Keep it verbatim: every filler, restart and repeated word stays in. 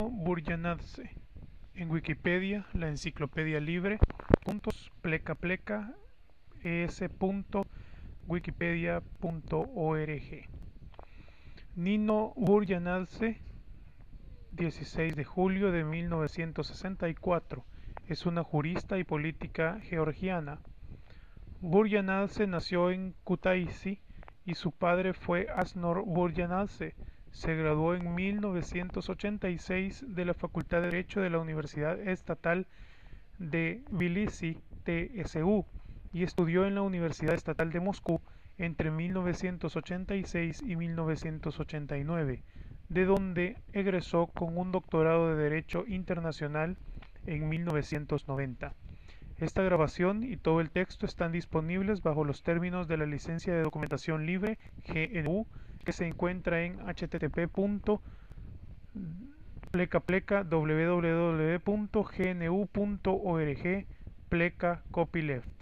Burjanadze. En Wikipedia, la enciclopedia libre, puntos, pleca pleca, es.wikipedia punto org. Nino Burjanadze, dieciséis de julio de mil novecientos sesenta y cuatro, es una jurista y política georgiana. Burjanadze nació en Kutaisi y su padre fue Asnor Burjanadze. Se graduó en mil novecientos ochenta y seis de la Facultad de Derecho de la Universidad Estatal de Tbilisi, T S U, y estudió en la Universidad Estatal de Moscú entre mil novecientos ochenta y seis y mil novecientos ochenta y nueve, de donde egresó con un doctorado de Derecho Internacional en mil novecientos noventa. Esta grabación y todo el texto están disponibles bajo los términos de la licencia de documentación libre G N U, que se encuentra en http pleca pleca www punto gnu punto org pleca copyleft.